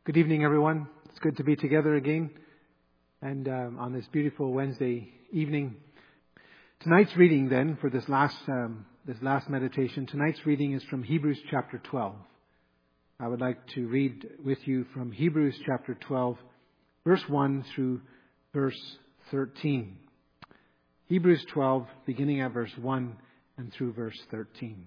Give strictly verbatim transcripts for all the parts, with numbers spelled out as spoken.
Good evening, everyone. It's good to be together again, and um, on this beautiful Wednesday evening. Tonight's reading, then, for this last um, this last meditation, tonight's reading is from Hebrews chapter twelve. I would like to read with you from Hebrews chapter twelve, verse one through verse thirteen. Hebrews twelve, beginning at verse one and through verse thirteen.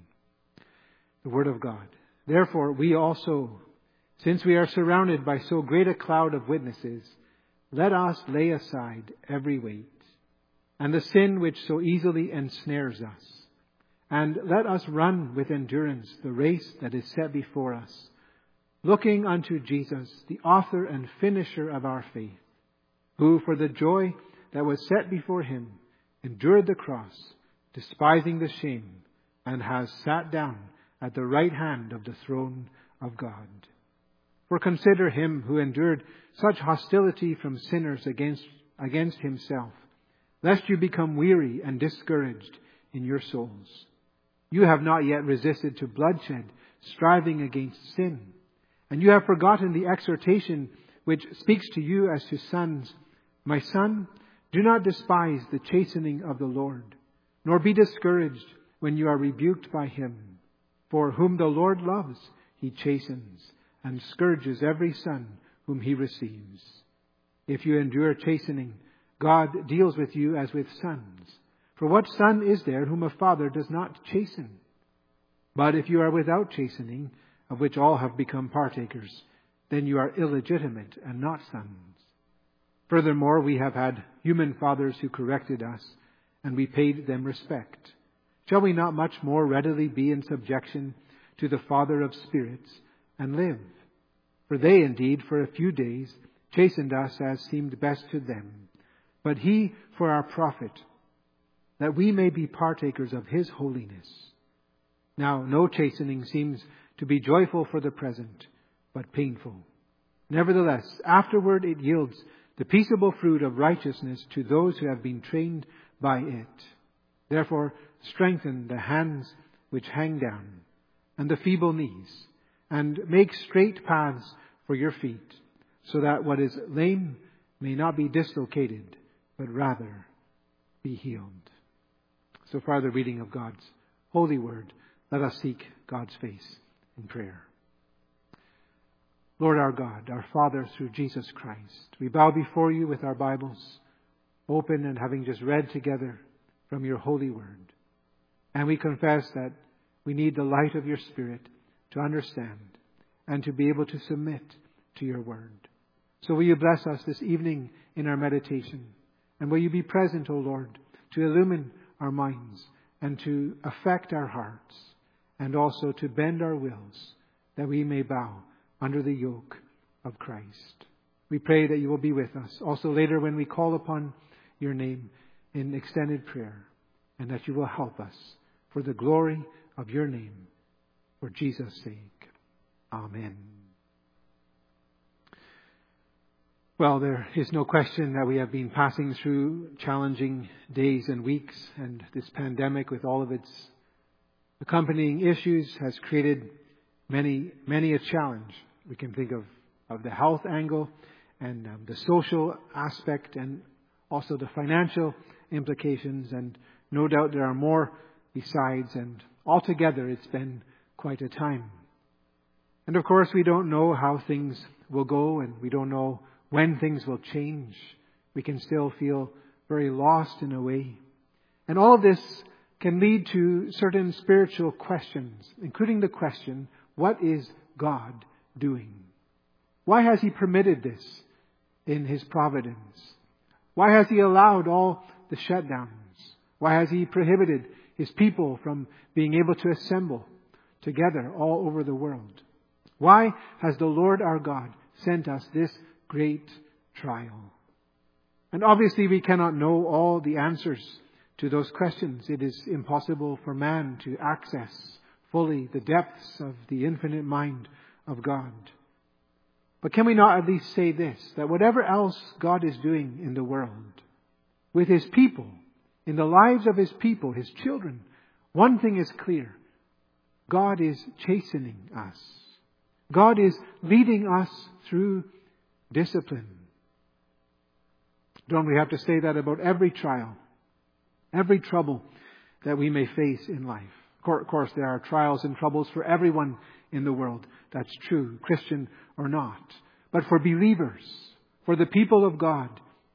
The Word of God. Therefore, we also, since we are surrounded by so great a cloud of witnesses, let us lay aside every weight and the sin which so easily ensnares us. And let us run with endurance the race that is set before us, looking unto Jesus, the author and finisher of our faith, who for the joy that was set before him endured the cross, despising the shame, and has sat down at the right hand of the throne of God. For consider him who endured such hostility from sinners against, against himself, lest you become weary and discouraged in your souls. You have not yet resisted to bloodshed, striving against sin. And you have forgotten the exhortation which speaks to you as to sons. My son, do not despise the chastening of the Lord, nor be discouraged when you are rebuked by him. For whom the Lord loves, he chastens, and scourges every son whom he receives. If you endure chastening, God deals with you as with sons. For what son is there whom a father does not chasten? But if you are without chastening, of which all have become partakers, then you are illegitimate and not sons. Furthermore, we have had human fathers who corrected us, and we paid them respect. Shall we not much more readily be in subjection to the Father of spirits and live? For they indeed for a few days chastened us as seemed best to them, but he for our profit, that we may be partakers of his holiness. Now no chastening seems to be joyful for the present, but painful. Nevertheless, afterward it yields the peaceable fruit of righteousness to those who have been trained by it. Therefore, strengthen the hands which hang down, and the feeble knees, and make straight paths for your feet, so that what is lame may not be dislocated, but rather be healed. So far, the reading of God's holy word. Let us seek God's face in prayer. Lord our God, our Father, through Jesus Christ, we bow before you with our Bibles open and having just read together from your holy word. And we confess that we need the light of your Spirit to understand and to be able to submit to your word. So will you bless us this evening in our meditation? And will you be present, O Lord, to illumine our minds and to affect our hearts, and also to bend our wills, that we may bow under the yoke of Christ. We pray that you will be with us also later when we call upon your name in extended prayer, and that you will help us for the glory of your name, for Jesus' sake. Amen. Well, there is no question that we have been passing through challenging days and weeks, and this pandemic with all of its accompanying issues has created many, many a challenge. We can think of, of the health angle and um, the social aspect and also the financial implications, and no doubt there are more besides, and altogether it's been quite a time. And of course we don't know how things will go, and we don't know when things will change. We can still feel very lost in a way. And all of this can lead to certain spiritual questions, including the question, what is God doing? Why has he permitted this in his providence? Why has he allowed all the shutdowns? Why has he prohibited his people from being able to assemble together all over the world? Why has the Lord our God sent us this great trial? And obviously we cannot know all the answers to those questions. It is impossible for man to access fully the depths of the infinite mind of God. But can we not at least say this, that whatever else God is doing in the world, with his people, in the lives of his people, his children, one thing is clear. God is chastening us. God is leading us through discipline. Don't we have to say that about every trial, every trouble that we may face in life? Of course, there are trials and troubles for everyone in the world. That's true, Christian or not. But for believers, for the people of God,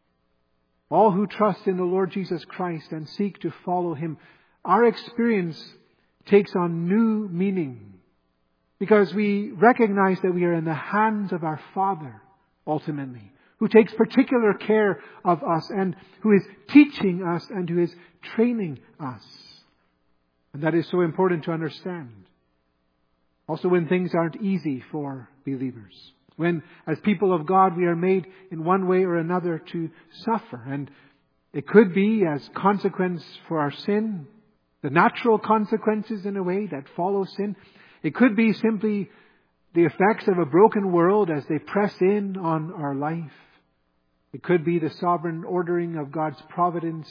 all who trust in the Lord Jesus Christ and seek to follow Him, our experience takes on new meaning because we recognize that we are in the hands of our Father, ultimately, who takes particular care of us and who is teaching us and who is training us. And that is so important to understand. Also, when things aren't easy for believers. When, as people of God, we are made in one way or another to suffer. And it could be as consequence for our sin, the natural consequences in a way that follow sin. It could be simply the effects of a broken world as they press in on our life. It could be the sovereign ordering of God's providence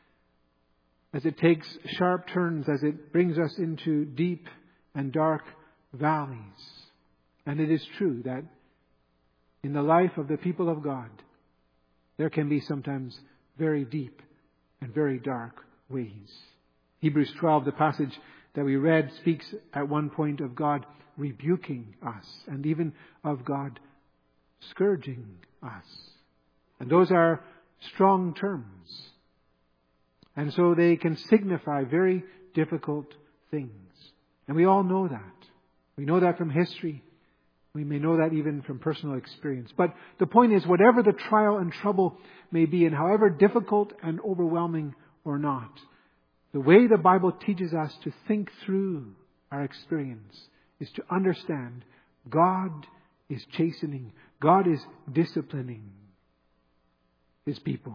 as it takes sharp turns, as it brings us into deep and dark valleys. And it is true that in the life of the people of God, there can be sometimes very deep and very dark ways. Hebrews twelve, the passage that we read, speaks at one point of God rebuking us and even of God scourging us. And those are strong terms. And so they can signify very difficult things. And we all know that. We know that from history. We may know that even from personal experience. But the point is, whatever the trial and trouble may be, and however difficult and overwhelming or not, the way the Bible teaches us to think through our experience is to understand God is chastening. God is disciplining His people.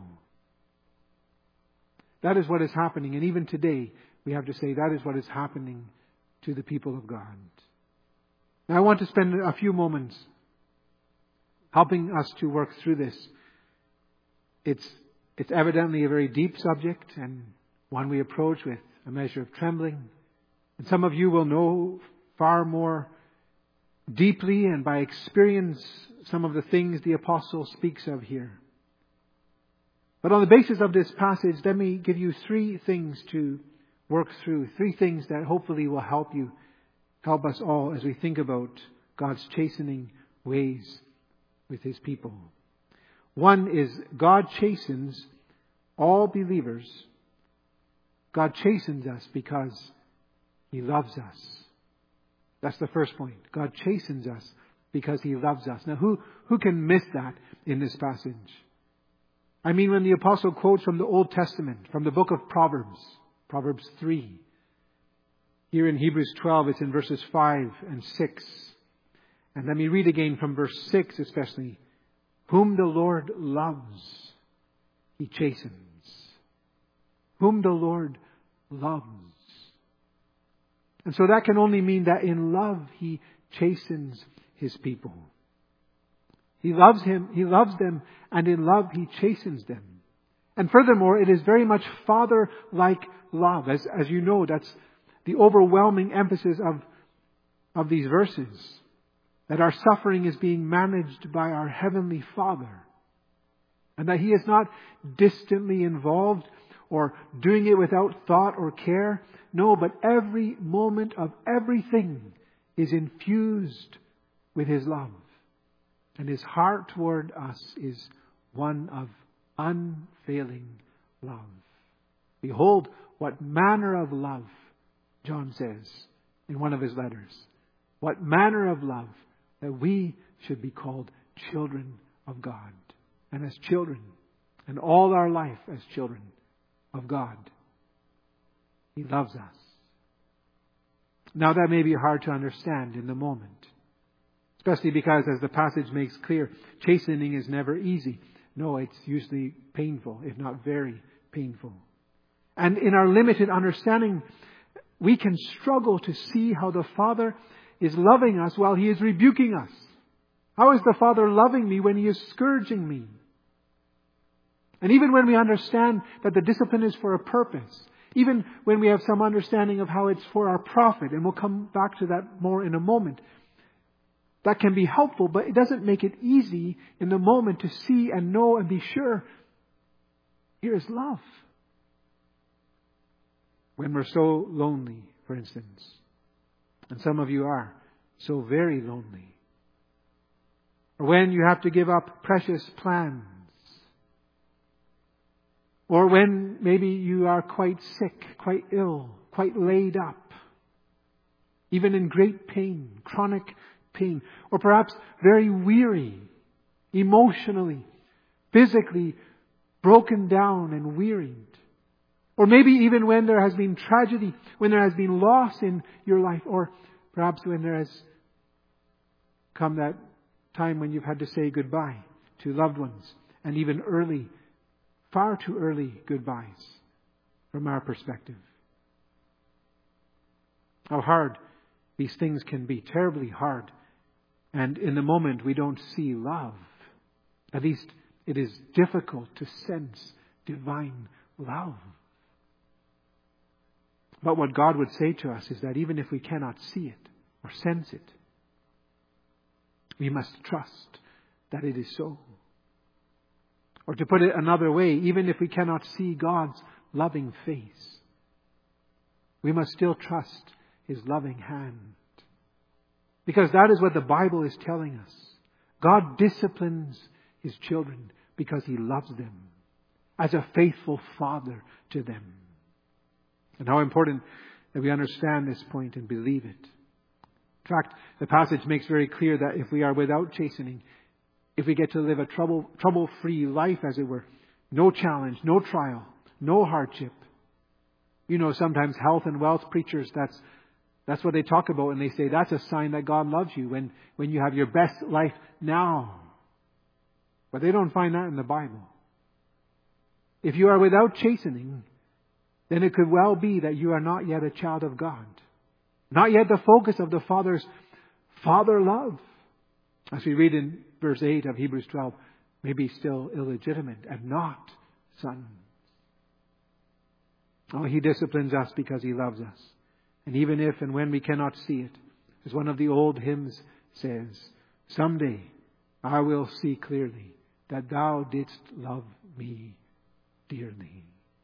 That is what is happening. And even today, we have to say that is what is happening to the people of God. Now, I want to spend a few moments helping us to work through this. It's, it's evidently a very deep subject and one we approach with a measure of trembling. And some of you will know far more deeply and by experience some of the things the apostle speaks of here. But on the basis of this passage, let me give you three things to work through. Three things that hopefully will help you, help us all as we think about God's chastening ways with His people. One is God chastens all believers. God chastens us because He loves us. That's the first point. God chastens us because He loves us. Now, who, who can miss that in this passage? I mean, when the apostle quotes from the Old Testament, from the book of Proverbs, Proverbs three. Here in Hebrews twelve, it's in verses five and six. And let me read again from verse six especially. Whom the Lord loves, He chastens. Whom the Lord loves. And so that can only mean that in love He chastens His people. He loves him, He loves them, and in love He chastens them. And furthermore, it is very much Father-like love. As, as you know, that's the overwhelming emphasis of, of these verses. That our suffering is being managed by our Heavenly Father. And that He is not distantly involved or doing it without thought or care. No, but every moment of everything is infused with His love. And His heart toward us is one of unfailing love. Behold, what manner of love, John says in one of his letters. What manner of love that we should be called children of God. And as children, and all our life as children of God, He loves us. Now that may be hard to understand in the moment. Especially because, as the passage makes clear, chastening is never easy. No, it's usually painful, if not very painful. And in our limited understanding, we can struggle to see how the Father is loving us while He is rebuking us. How is the Father loving me when He is scourging me? And even when we understand that the discipline is for a purpose, even when we have some understanding of how it's for our profit, and we'll come back to that more in a moment, That can be helpful, but it doesn't make it easy in the moment to see and know and be sure. Here is love. When we're so lonely, for instance, and some of you are so very lonely, or when you have to give up precious plans, or when maybe you are quite sick, quite ill, quite laid up, even in great pain, chronic pain, or perhaps very weary, emotionally, physically broken down and wearied. Or maybe even when there has been tragedy, when there has been loss in your life, or perhaps when there has come that time when you've had to say goodbye to loved ones, and even early, far too early goodbyes from our perspective. How hard these things can be, terribly hard. And in the moment we don't see love. At least it is difficult to sense divine love. But what God would say to us is that even if we cannot see it or sense it, we must trust that it is so. Or to put it another way, even if we cannot see God's loving face, we must still trust His loving hand. Because that is what the Bible is telling us. God disciplines His children because He loves them as a faithful Father to them. And how important that we understand this point and believe it. In fact, the passage makes very clear that if we are without chastening, if we get to live a trouble, trouble-free life, as it were, no challenge, no trial, no hardship. You know, sometimes health and wealth preachers, that's that's what they talk about, and they say that's a sign that God loves you when, when you have your best life now. But they don't find that in the Bible. If you are without chastening, then it could well be that you are not yet a child of God. Not yet the focus of the Father's Father love. As we read in verse eight of Hebrews twelve, maybe still illegitimate and not sons. Oh, He disciplines us because He loves us. And even if and when we cannot see it, as one of the old hymns says, someday I will see clearly that Thou didst love me dearly.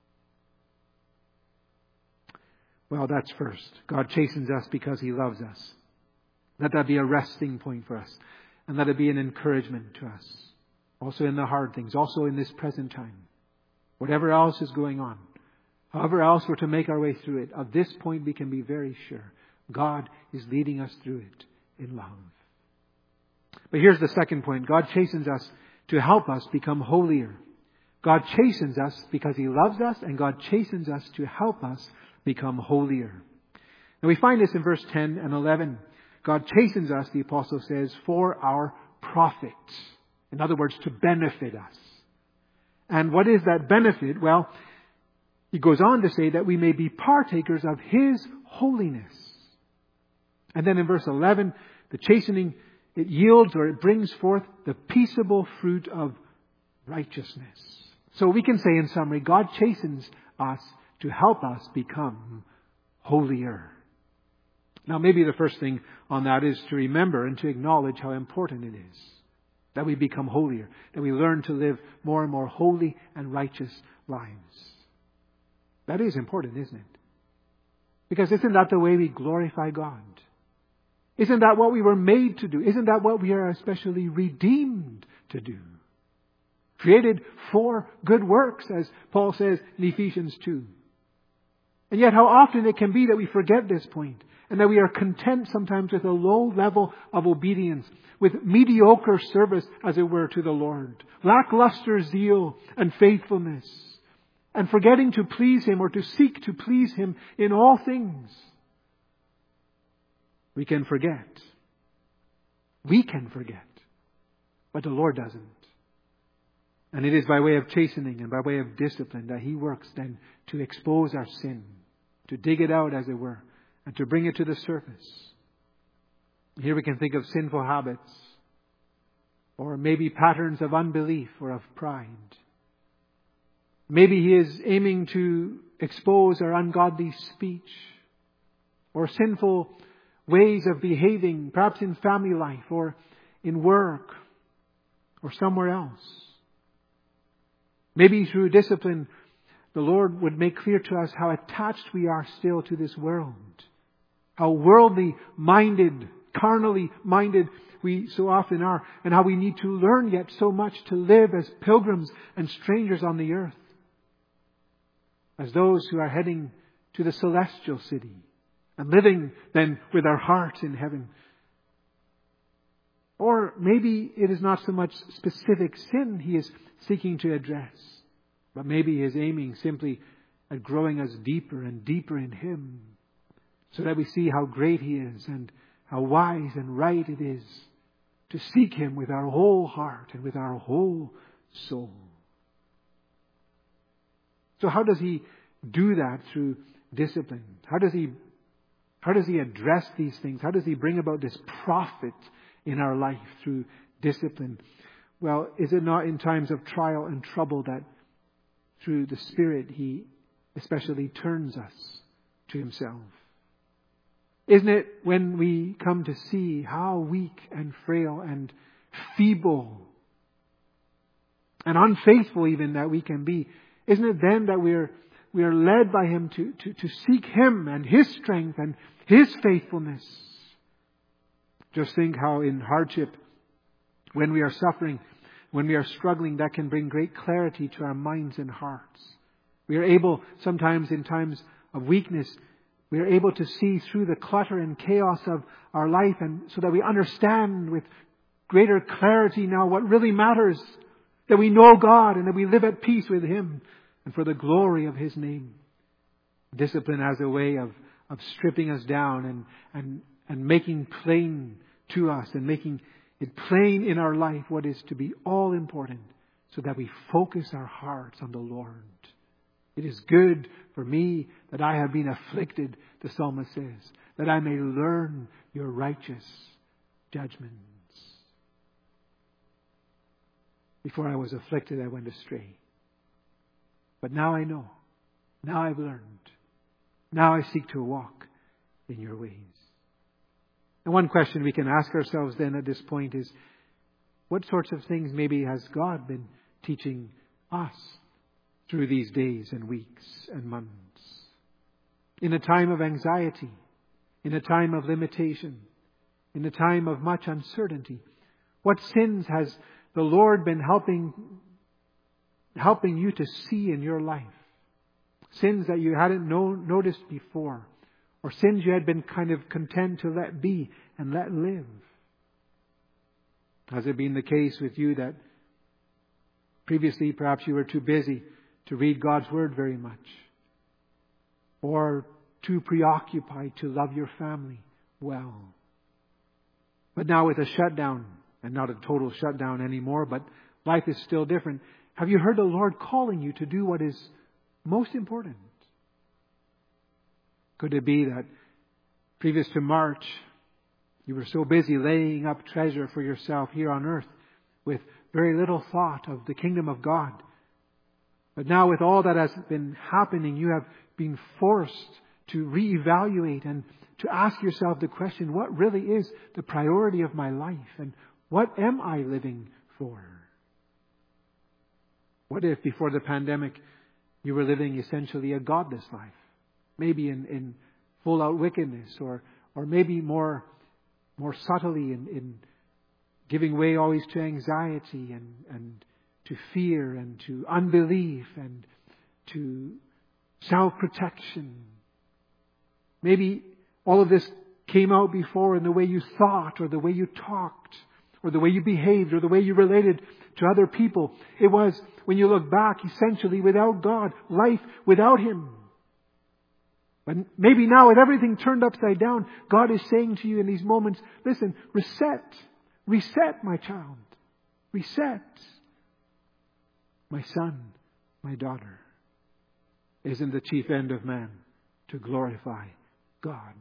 Well, that's first. God chastens us because He loves us. Let that be a resting point for us. And let it be an encouragement to us. Also in the hard things. Also in this present time. Whatever else is going on. However else we're to make our way through it. At this point we can be very sure. God is leading us through it in love. But here's the second point. God chastens us to help us become holier. God chastens us because He loves us. And God chastens us to help us become holier. And we find this in verse ten and eleven. God chastens us, the apostle says, for our profit. In other words, to benefit us. And what is that benefit? Well, he goes on to say that we may be partakers of His holiness. And then in verse eleven, the chastening, it yields or it brings forth the peaceable fruit of righteousness. So we can say in summary, God chastens us to help us become holier. Now maybe the first thing on that is to remember and to acknowledge how important it is that we become holier, that we learn to live more and more holy and righteous lives. That is important, isn't it? Because isn't that the way we glorify God? Isn't that what we were made to do? Isn't that what we are especially redeemed to do? Created for good works, as Paul says in Ephesians two. And yet how often it can be that we forget this point and that we are content sometimes with a low level of obedience, with mediocre service, as it were, to the Lord, lackluster zeal and faithfulness, and forgetting to please Him or to seek to please Him in all things. We can forget. We can forget. But the Lord doesn't. And it is by way of chastening and by way of discipline that He works then to expose our sin, to dig it out, as it were, and to bring it to the surface. Here we can think of sinful habits, or maybe patterns of unbelief or of pride. Maybe He is aiming to expose our ungodly speech, or sinful ways of behaving, perhaps in family life or in work or somewhere else. Maybe through discipline, the Lord would make clear to us how attached we are still to this world. How worldly minded, carnally minded we so often are. And how we need to learn yet so much to live as pilgrims and strangers on the earth. As those who are heading to the celestial city. And living then with our hearts in heaven. Or maybe it is not so much specific sin He is seeking to address. But maybe He is aiming simply at growing us deeper and deeper in Him. So that we see how great He is and how wise and right it is to seek Him with our whole heart and with our whole soul. So how does He do that through discipline? How does He How does He address these things? How does He bring about this profit in our life through discipline? Well, is it not in times of trial and trouble that through the Spirit He especially turns us to Himself? Isn't it when we come to see how weak and frail and feeble and unfaithful even that we can be, isn't it then that we're we are led by Him to, to, to seek Him and His strength and His faithfulness? Just think how in hardship, when we are suffering, when we are struggling, that can bring great clarity to our minds and hearts. We are able, sometimes in times of weakness, we are able to see through the clutter and chaos of our life, and so that we understand with greater clarity now what really matters. That we know God and that we live at peace with Him and for the glory of His name. Discipline as a way of, of stripping us down and, and, and making plain to us and making it plain in our life what is to be all important, so that we focus our hearts on the Lord. It is good for me that I have been afflicted, the psalmist says, that I may learn your righteous judgments. Before I was afflicted, I went astray. But now I know. Now I've learned. Now I seek to walk in your ways. And one question we can ask ourselves then at this point is, what sorts of things maybe has God been teaching us through these days and weeks and months? In a time of anxiety, in a time of limitation, in a time of much uncertainty, what sins has the Lord been helping helping you to see in your life? Sins that you hadn't know, noticed before, or sins you had been kind of content to let be and let live. Has it been the case with you that previously perhaps you were too busy to read God's Word very much, or too preoccupied to love your family well? But now with a shutdown, and not a total shutdown anymore, but life is still different, have you heard the Lord calling you to do what is most important? Could it be that previous to March, you were so busy laying up treasure for yourself here on earth with very little thought of the kingdom of God? But now with all that has been happening, you have been forced to reevaluate and to ask yourself the question, what really is the priority of my life? And what am I living for? What if before the pandemic you were living essentially a godless life? Maybe in, in full out wickedness, or or maybe more more subtly in, in giving way always to anxiety and, and to fear and to unbelief and to self-protection. Maybe all of this came out before in the way you thought, or the way you talked, or the way you behaved, or the way you related to other people. It was, when you look back, essentially without God, life without Him. But maybe now with everything turned upside down, God is saying to you in these moments, listen, reset. Reset, my child. Reset. My son, my daughter. Isn't the chief end of man to glorify God?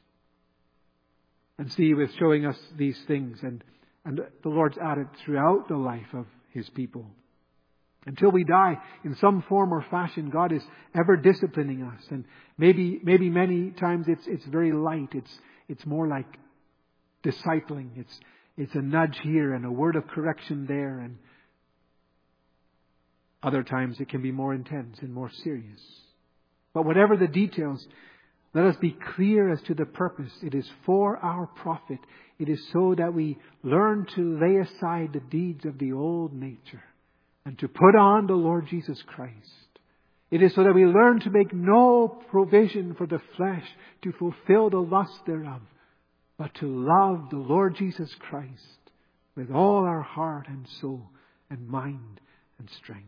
And see, with showing us these things, and, and the Lord's at it throughout the life of His people. Until we die, in some form or fashion, God is ever disciplining us. And maybe, maybe many times it's, it's very light. It's, it's more like discipling. It's, it's a nudge here and a word of correction there. And other times it can be more intense and more serious. But whatever the details, let us be clear as to the purpose. It is for our profit. It is so that we learn to lay aside the deeds of the old nature and to put on the Lord Jesus Christ. It is so that we learn to make no provision for the flesh to fulfill the lust thereof, but to love the Lord Jesus Christ with all our heart and soul and mind and strength.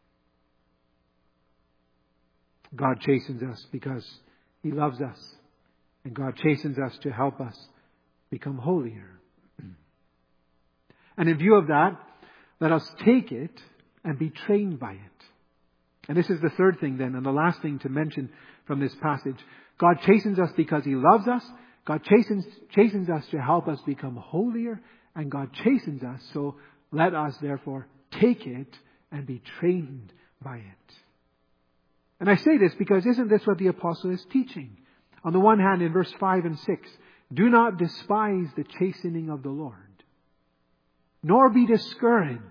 God chastens us because He loves us. And God chastens us to help us become holier. And in view of that, let us take it and be trained by it. And this is the third thing then, and the last thing to mention from this passage. God chastens us because He loves us. God chastens, chastens us to help us become holier. And God chastens us, so let us therefore take it and be trained by it. And I say this because isn't this what the apostle is teaching? On the one hand, in verse five and six, do not despise the chastening of the Lord, nor be discouraged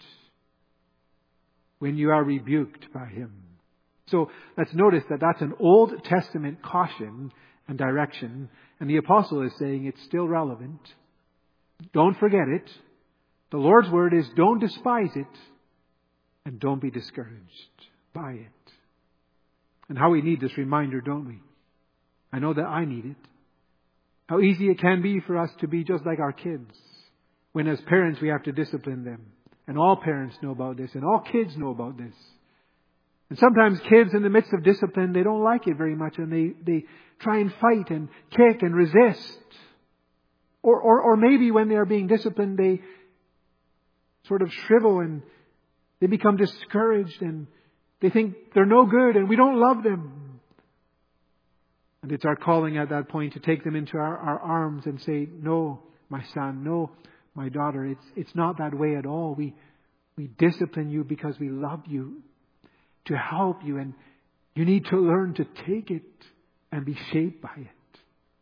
when you are rebuked by Him. So let's notice that that's an Old Testament caution and direction. And the apostle is saying it's still relevant. Don't forget it. The Lord's word is don't despise it and don't be discouraged by it. And how we need this reminder, don't we? I know that I need it. How easy it can be for us to be just like our kids, when as parents we have to discipline them. And all parents know about this, and all kids know about this. And sometimes kids in the midst of discipline, they don't like it very much, and they, they try and fight and kick and resist. Or, or, or maybe when they are being disciplined, they sort of shrivel and they become discouraged and they think they're no good and we don't love them. And it's our calling at that point to take them into our, our arms and say, no, my son, no, my daughter, it's it's not that way at all. We we discipline you because we love you, to help you, and you need to learn to take it and be shaped by it.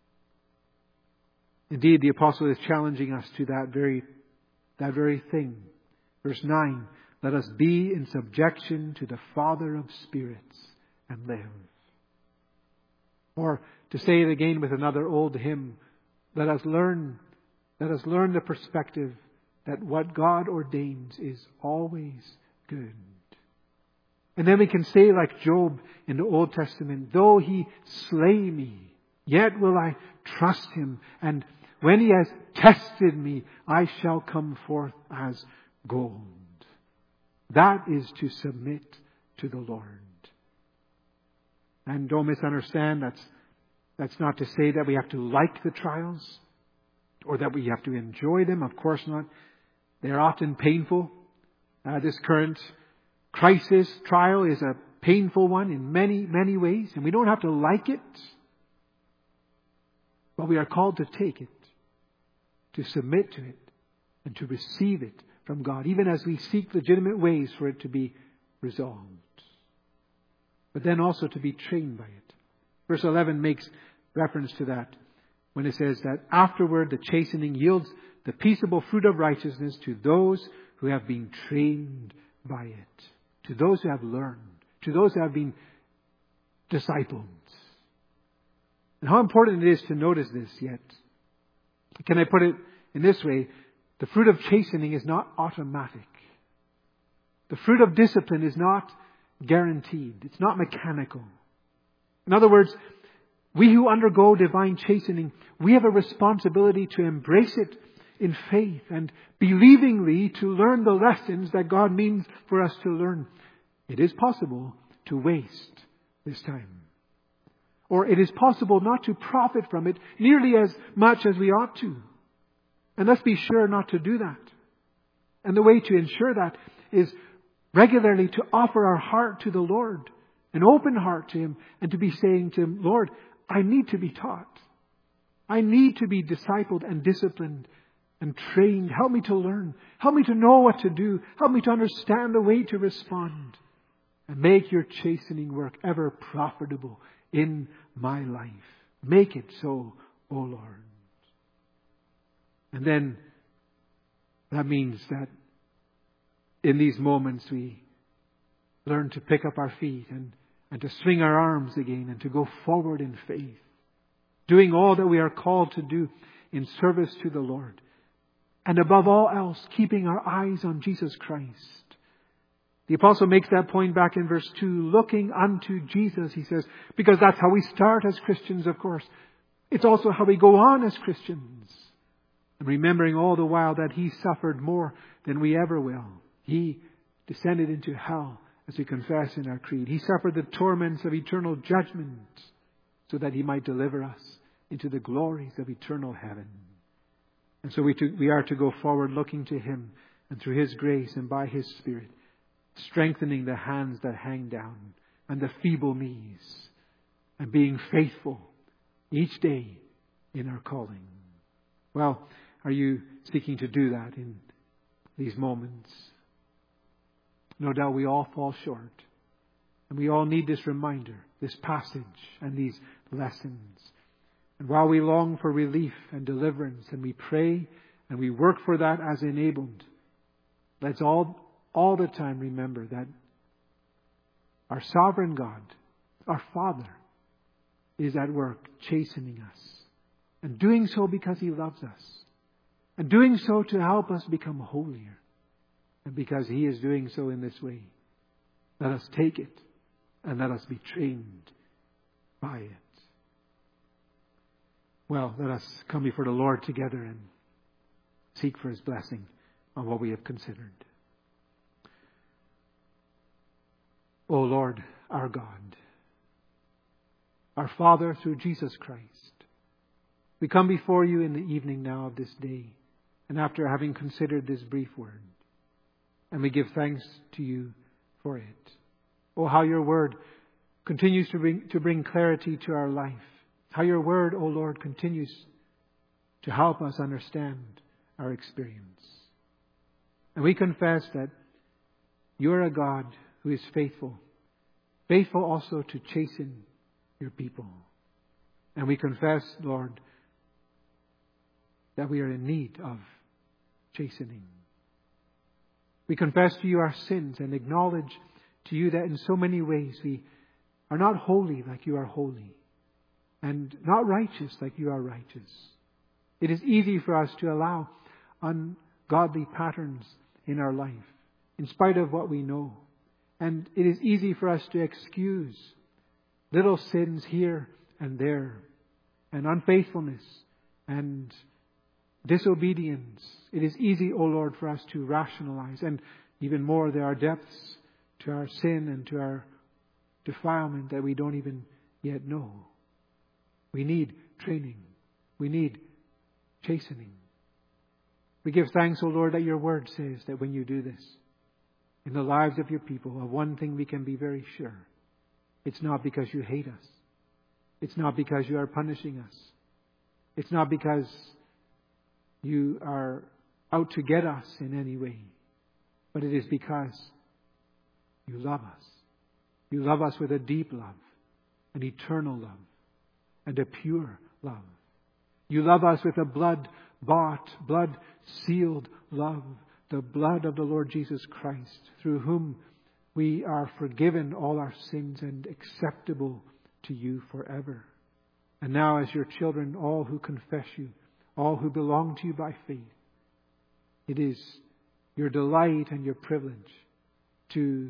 Indeed, the apostle is challenging us to that very that very thing. Verse nine, let us be in subjection to the Father of spirits and live. Or to say it again with another old hymn, let us learn, let us learn the perspective that what God ordains is always good. And then we can say like Job in the Old Testament, though He slay me, yet will I trust Him. And when He has tested me, I shall come forth as gold. That is to submit to the Lord. And don't misunderstand, that's, that's not to say that we have to like the trials or that we have to enjoy them. Of course not. They're often painful. Uh, this current crisis trial is a painful one in many, many ways. And we don't have to like it. But we are called to take it, to submit to it, and to receive it from God, even as we seek legitimate ways for it to be resolved. But then also to be trained by it. Verse eleven makes reference to that when it says that afterward the chastening yields the peaceable fruit of righteousness to those who have been trained by it, to those who have learned, to those who have been discipled. And how important it is to notice this yet. Can I put it in this way? The fruit of chastening is not automatic. The fruit of discipline is not guaranteed. It's not mechanical. In other words, we who undergo divine chastening, we have a responsibility to embrace it in faith and believingly to learn the lessons that God means for us to learn. It is possible to waste this time. Or it is possible not to profit from it nearly as much as we ought to. And let's be sure not to do that. And the way to ensure that is regularly to offer our heart to the Lord, an open heart to Him, and to be saying to Him, Lord, I need to be taught. I need to be discipled and disciplined and trained. Help me to learn. Help me to know what to do. Help me to understand the way to respond. And make your chastening work ever profitable in my life. Make it so, O Lord. And then that means that in these moments we learn to pick up our feet and, and to swing our arms again and to go forward in faith, doing all that we are called to do in service to the Lord. And above all else, keeping our eyes on Jesus Christ. The apostle makes that point back in verse two, looking unto Jesus, he says, because that's how we start as Christians, of course. It's also how we go on as Christians. And remembering all the while that He suffered more than we ever will. He descended into hell, as we confess in our creed. He suffered the torments of eternal judgment so that He might deliver us into the glories of eternal heaven. And so we, to, we are to go forward looking to Him, and through His grace and by His Spirit, strengthening the hands that hang down and the feeble knees, and being faithful each day in our calling. Well, are you seeking to do that in these moments? No doubt we all fall short. And we all need this reminder, this passage and these lessons. And while we long for relief and deliverance, and we pray and we work for that as enabled, let's all, all the time remember that our sovereign God, our Father, is at work chastening us. And doing so because He loves us. And doing so to help us become holier. And because He is doing so in this way, let us take it and let us be trained by it. Well, let us come before the Lord together and seek for His blessing on what we have considered. O Lord, our God, our Father through Jesus Christ, we come before You in the evening now of this day, and after having considered this brief word, and we give thanks to You for it. Oh, how Your word continues to bring, to bring clarity to our life. How Your word, O Lord, continues to help us understand our experience. And we confess that You're a God who is faithful, faithful also to chasten Your people. And we confess, Lord, that we are in need of chastening. We confess to You our sins and acknowledge to You that in so many ways we are not holy like You are holy, and not righteous like You are righteous. It is easy for us to allow ungodly patterns in our life, in spite of what we know. And it is easy for us to excuse little sins here and there, and unfaithfulness and disobedience. It is easy, O Lord, for us to rationalize. And even more, there are depths to our sin and to our defilement that we don't even yet know. We need training. We need chastening. We give thanks, O Lord, that Your word says that when You do this in the lives of Your people, of one thing we can be very sure. It's not because You hate us. It's not because You are punishing us. It's not because You are out to get us in any way. But it is because You love us. You love us with a deep love, an eternal love, and a pure love. You love us with a blood-bought, blood-sealed love, the blood of the Lord Jesus Christ, through whom we are forgiven all our sins and acceptable to You forever. And now, as Your children, all who confess You, all who belong to You by faith, it is Your delight and Your privilege to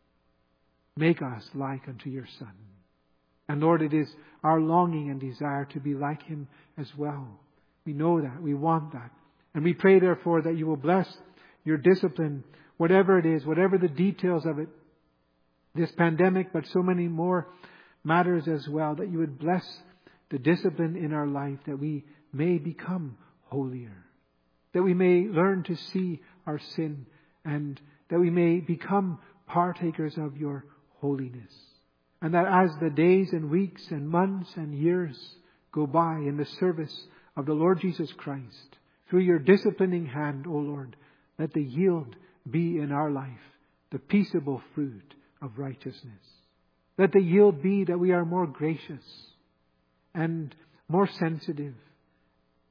make us like unto Your Son. And Lord, it is our longing and desire to be like Him as well. We know that. We want that. And we pray, therefore, that You will bless Your discipline, whatever it is, whatever the details of it, this pandemic, but so many more matters as well, that You would bless the discipline in our life, that we may become holier, that we may learn to see our sin, and that we may become partakers of Your holiness. And that as the days and weeks and months and years go by in the service of the Lord Jesus Christ, through Your disciplining hand, O Lord, let the yield be in our life the peaceable fruit of righteousness. Let the yield be that we are more gracious and more sensitive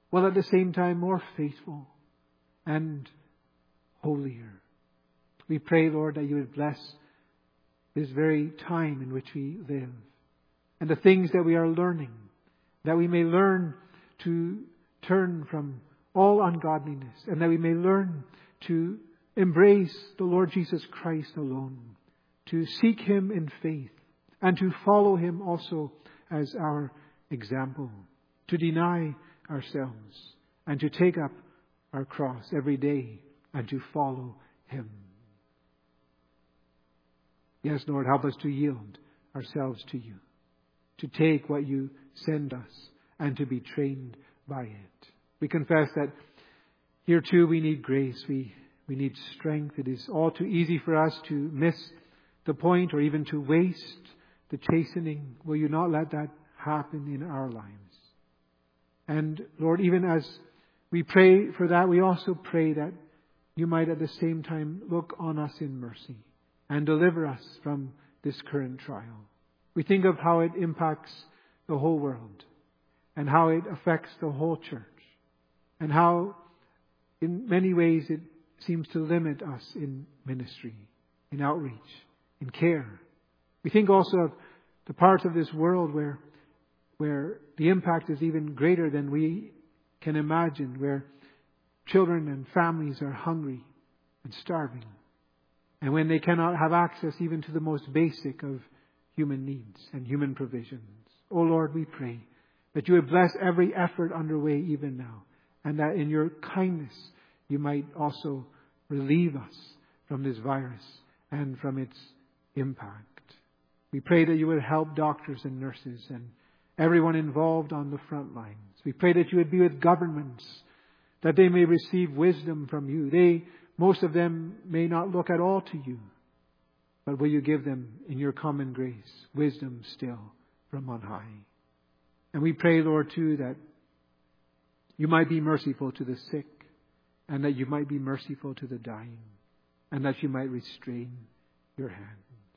while at the same time more faithful and holier. We pray, Lord, that you would bless this very time in which we live and the things that we are learning, that we may learn to turn from all ungodliness and that we may learn to embrace the Lord Jesus Christ alone, to seek Him in faith and to follow Him also as our example, to deny ourselves and to take up our cross every day and to follow Him. Yes, Lord, help us to yield ourselves to you, to take what you send us and to be trained by it. We confess that here too we need grace, we, we need strength. It is all too easy for us to miss the point or even to waste the chastening. Will you not let that happen in our lives? And Lord, even as we pray for that, we also pray that you might at the same time look on us in mercy and deliver us from this current trial. We think of how it impacts the whole world and how it affects the whole church and how in many ways it seems to limit us in ministry, in outreach, in care. We think also of the parts of this world where where the impact is even greater than we can imagine, where children and families are hungry and starving, and when they cannot have access even to the most basic of human needs and human provisions. Oh Lord, we pray that you would bless every effort underway even now, and that in your kindness you might also relieve us from this virus and from its impact. We pray that you would help doctors and nurses and everyone involved on the front lines. We pray that you would be with governments, that they may receive wisdom from you. They, most of them, may not look at all to you, but will you give them, in your common grace, wisdom still from on high. And we pray, Lord, too, that you might be merciful to the sick, and that you might be merciful to the dying, and that you might restrain your hand.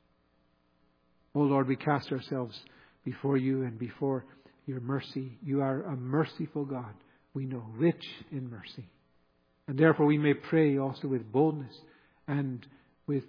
Oh Lord, we cast ourselves before you and before your mercy. You are a merciful God, we know, rich in mercy. And therefore we may pray also with boldness and with,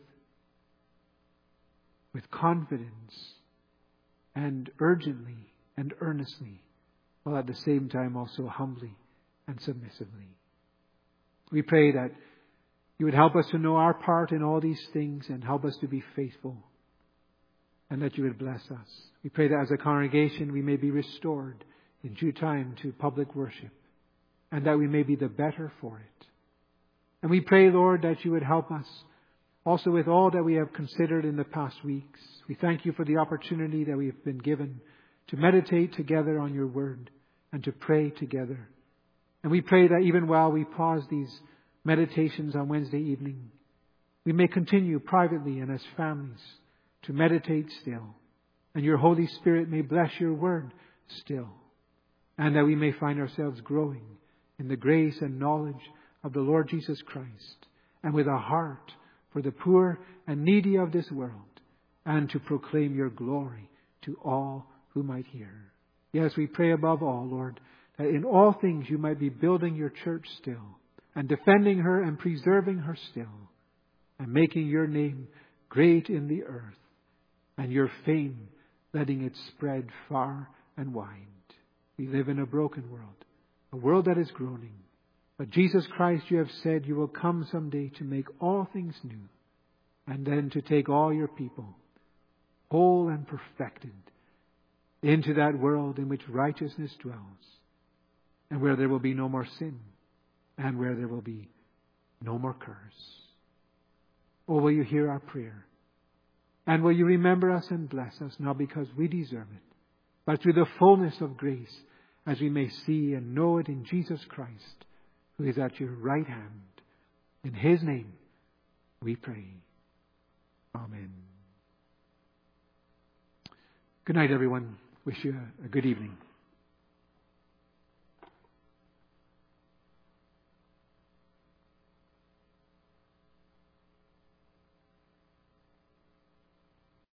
with confidence and urgently and earnestly, while at the same time also humbly and submissively. We pray that you would help us to know our part in all these things and help us to be faithful, and that you would bless us. We pray that as a congregation we may be restored in due time to public worship, and that we may be the better for it. And we pray, Lord, that you would help us also with all that we have considered in the past weeks. We thank you for the opportunity that we have been given to meditate together on your word and to pray together. And we pray that even while we pause these meditations on Wednesday evening, we may continue privately and as families to meditate still, and your Holy Spirit may bless your word still, and that we may find ourselves growing in the grace and knowledge of the Lord Jesus Christ, and with a heart for the poor and needy of this world, and to proclaim your glory to all who might hear. Yes, we pray above all, Lord, that in all things you might be building your church still, and defending her and preserving her still, and making your name great in the earth, and your fame letting it spread far and wide. We live in a broken world, a world that is groaning. But Jesus Christ, you have said you will come someday to make all things new, and then to take all your people, whole and perfected, into that world in which righteousness dwells, and where there will be no more sin, and where there will be no more curse. Oh, will you hear our prayer? And will you remember us and bless us, not because we deserve it, but through the fullness of grace, as we may see and know it in Jesus Christ, who is at your right hand. In His name we pray. Amen. Good night, everyone. Wish you a, a good evening.